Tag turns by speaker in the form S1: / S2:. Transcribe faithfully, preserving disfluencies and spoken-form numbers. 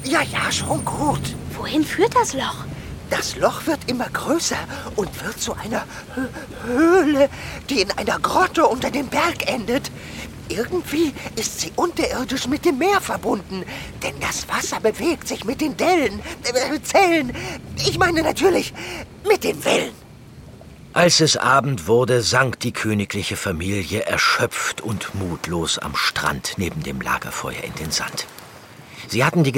S1: Ja, ja, schon gut.
S2: Wohin führt das Loch?
S1: Das Loch wird immer größer und wird zu einer Hö- Höhle, die in einer Grotte unter dem Berg endet. Irgendwie ist sie unterirdisch mit dem Meer verbunden, denn das Wasser bewegt sich mit den Dellen, äh, Zellen. Ich meine natürlich mit den Wellen.
S3: Als es Abend wurde, sank die königliche Familie erschöpft und mutlos am Strand neben dem Lagerfeuer in den Sand. Sie hatten die